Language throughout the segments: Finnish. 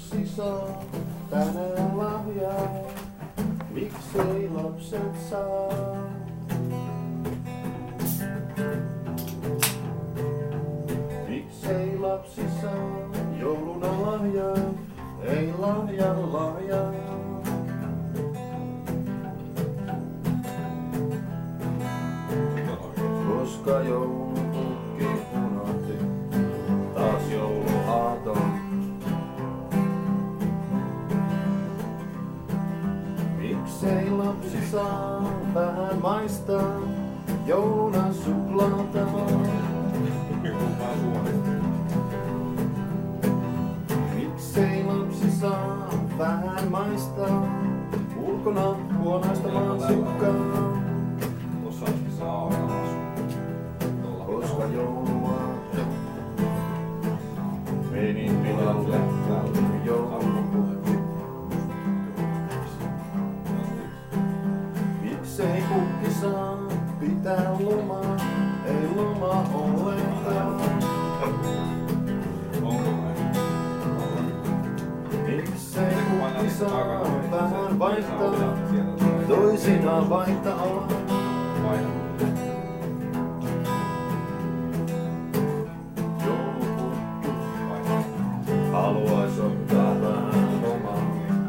lapsi saa tänään lahjaa? Miksei lapset saa? Miksei lapsi saa jouluna lahjaa? Ei lahjaa. Koska joulupukki unohti taas jouluaaton. Miksei lapsi saa vähän maistaa jouluna suklaata? Miksei lapsi saa vähän maistaa ulkona huonaista mansikkaa? Koska jouluaatto meni pilalle joulupukki. Miksei pukki saa pitää lomaa? Ei loma ollenkaan. Miksei pukki saa vähän vaihtaa toisinaan vaihtaa? Haluais ottaa vähän lomaa.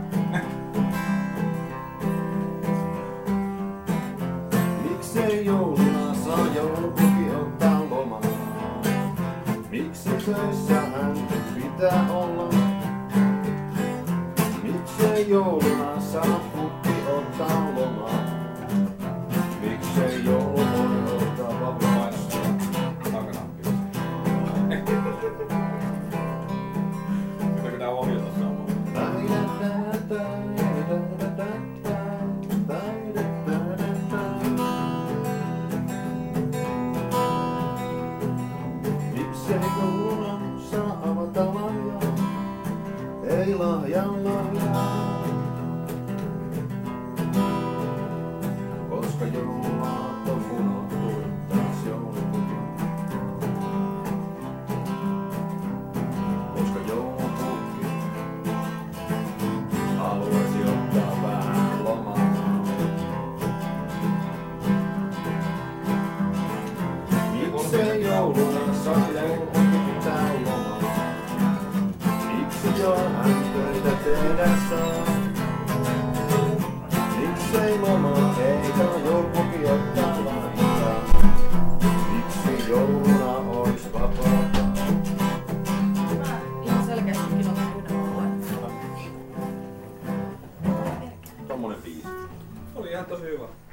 Miksei jouluna saa joulupukki ottaa lomaa? Miksi töissä hän pitää olla? Miksei jouluna saa pukki ottaa lomaa? Miksei joulu voi ottaa vapaasti? Pitää ohjata samaan. Miksei jouluna saa avata lahjaa? Ei lahjaa. Koska jouluaatto unohtui taas joulupukin. Koska joulupukki haluaisi ottaa vähän lomaa. Miksei jouluna saa joulupukki pitää lomaa? Miksi jo hän töitä tehdä saa? Miksei lomaa eikä joulupukki ottaa lainkaan? Miksi jouluna ois vapaata? Ihan selkeästikin on yhden. Tommonen biisi. Oli ihan tosi hyvä.